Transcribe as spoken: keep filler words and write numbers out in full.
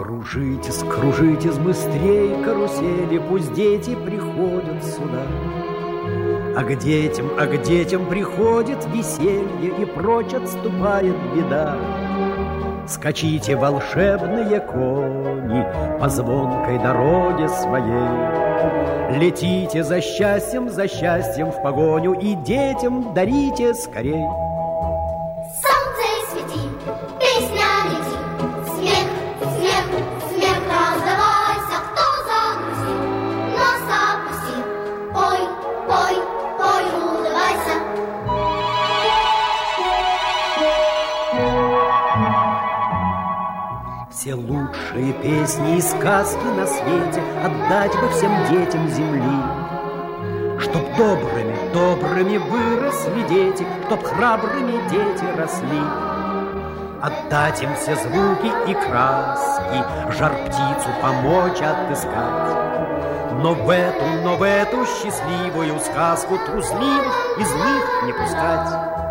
Кружитесь, кружитесь быстрее, карусели, пусть дети приходят сюда. А к детям, а к детям приходит веселье, и прочь отступает беда. Скачите, волшебные кони, по звонкой дороге своей. Летите за счастьем, за счастьем в погоню, и детям дарите скорей. Солнце свети, песня лети, смех, смех, смех раздавайся. Кто загрузил, нос опустил, пой, пой, пой, улыбайся. Все лучшие песни и сказки на свете отдать бы всем детям земли, чтоб добрыми, добрыми выросли дети, чтоб храбрыми дети росли. Отдать им все звуки и краски, жар-птицу помочь отыскать. Но в эту, но в эту счастливую сказку трусливых и злых не пускать.